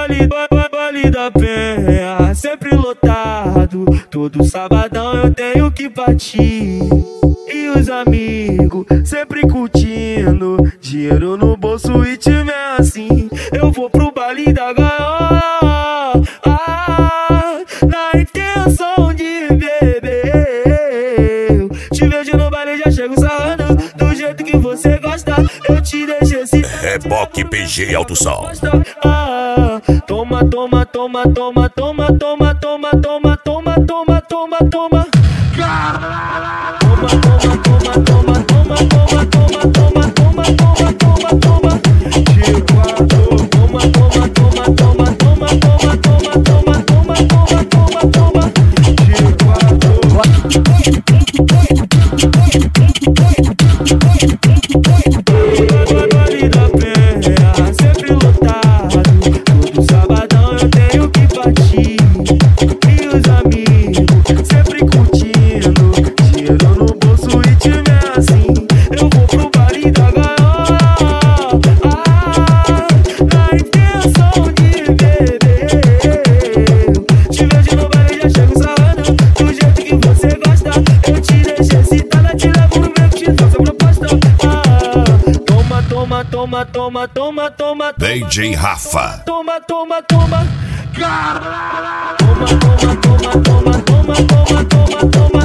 Baile da Penha, sempre lotado. Todo sabadão eu tenho que partir. E os amigos sempre curtindo, dinheiro no bolso e time é assim. Eu vou pro baile da gaiola, na intenção de beber. Te vejo no baile, já chego sarrando do jeito que você gosta. Eu te deixo esse Reboque PG Alto Som. Toma, toma, toma, toma, toma, toma, toma, toma, toma, toma, toma, toma. Toma, toma, toma, toma, toma, toma, toma, toma, toma, toma, toma, toma. Toma, toma, toma, toma, toma, toma, toma, toma, toma, toma, toma, toma. Baile da Penha, sempre lotado. Todo sabadão eu tenho que partir. E os amigos sempre curtindo, dinheiro no bolso e time é assim. Eu vou pro baile da gaiola, na intenção de beber. Te vejo no baile, já chego sarrando do jeito que você gosta. Eu te deixo excitada, te levo no meu que te faço a proposta. Toma, toma, toma, toma, toma, DJ Rafa. toma, toma, toma. Toma, toma, toma, toma, toma, toma, toma, toma.